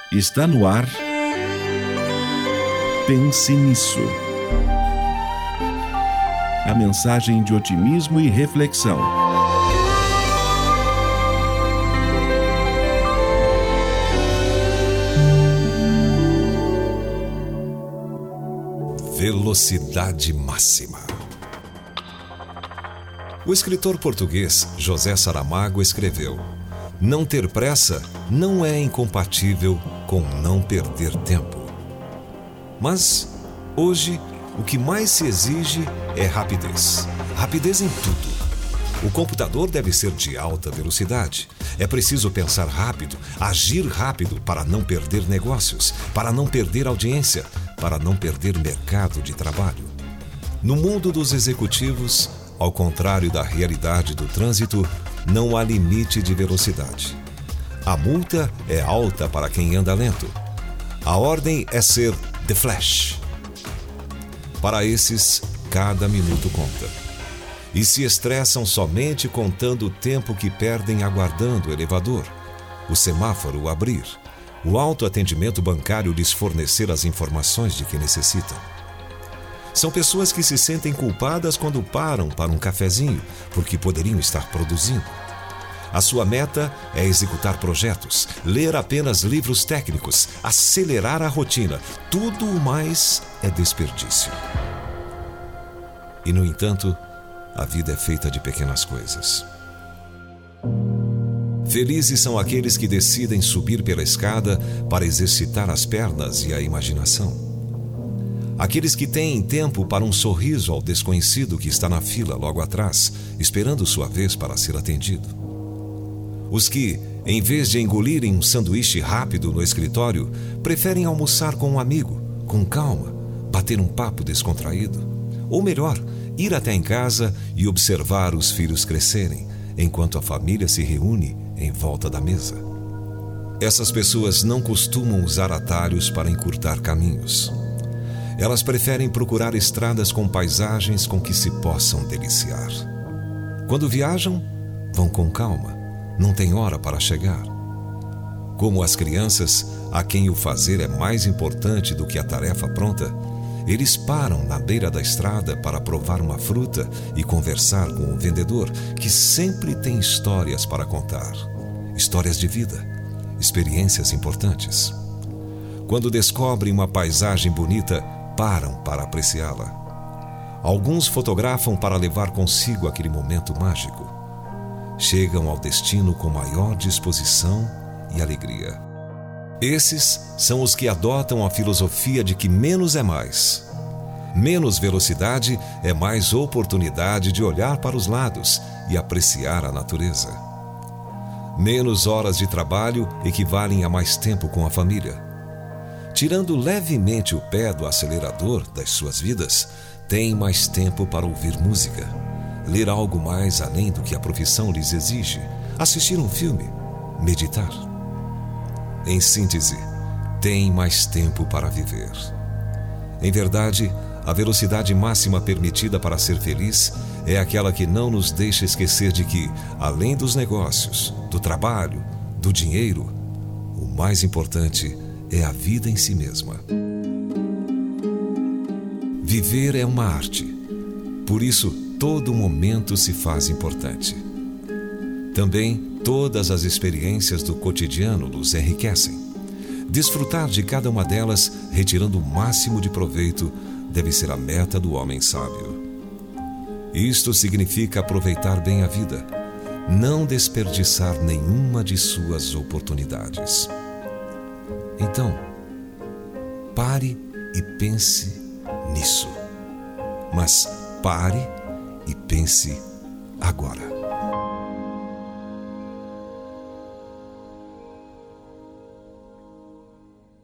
Está no ar. Pense nisso. A mensagem de otimismo e reflexão. Velocidade máxima. O escritor português José Saramago escreveu: não ter pressa não é incompatível com não perder tempo. Mas, hoje, o que mais se exige é rapidez. Rapidez em tudo. O computador deve ser de alta velocidade. É preciso pensar rápido, agir rápido para não perder negócios, para não perder audiência, para não perder mercado de trabalho. No mundo dos executivos, ao contrário da realidade do trânsito, não há limite de velocidade. A multa é alta para quem anda lento. A ordem é ser The Flash. Para esses, cada minuto conta. E se estressam somente contando o tempo que perdem aguardando o elevador, o semáforo abrir, o autoatendimento bancário lhes fornecer as informações de que necessitam. São pessoas que se sentem culpadas quando param para um cafezinho, porque poderiam estar produzindo. A sua meta é executar projetos, ler apenas livros técnicos, acelerar a rotina. Tudo o mais é desperdício. E, no entanto, a vida é feita de pequenas coisas. Felizes são aqueles que decidem subir pela escada para exercitar as pernas e a imaginação. Aqueles que têm tempo para um sorriso ao desconhecido que está na fila logo atrás, esperando sua vez para ser atendido. Os que, em vez de engolirem um sanduíche rápido no escritório, preferem almoçar com um amigo, com calma, bater um papo descontraído. Ou melhor, ir até em casa e observar os filhos crescerem, enquanto a família se reúne em volta da mesa. Essas pessoas não costumam usar atalhos para encurtar caminhos. Elas preferem procurar estradas com paisagens com que se possam deliciar. Quando viajam, vão com calma. Não tem hora para chegar. Como as crianças, a quem o fazer é mais importante do que a tarefa pronta, eles param na beira da estrada para provar uma fruta e conversar com o vendedor, que sempre tem histórias para contar. Histórias de vida, experiências importantes. Quando descobrem uma paisagem bonita, param para apreciá-la. Alguns fotografam para levar consigo aquele momento mágico. Chegam ao destino com maior disposição e alegria. Esses são os que adotam a filosofia de que menos é mais. Menos velocidade é mais oportunidade de olhar para os lados e apreciar a natureza. Menos horas de trabalho equivalem a mais tempo com a família. Tirando levemente o pé do acelerador das suas vidas, têm mais tempo para ouvir música, ler algo mais além do que a profissão lhes exige, assistir um filme, meditar. Em síntese, têm mais tempo para viver. Em verdade, a velocidade máxima permitida para ser feliz é aquela que não nos deixa esquecer de que, além dos negócios, do trabalho, do dinheiro, o mais importante é a vida em si mesma. Viver é uma arte. Por isso, todo momento se faz importante. Também, todas as experiências do cotidiano nos enriquecem. Desfrutar de cada uma delas, retirando o máximo de proveito, deve ser a meta do homem sábio. Isto significa aproveitar bem a vida, não desperdiçar nenhuma de suas oportunidades. Então, pare e pense nisso. Mas pare e pense agora.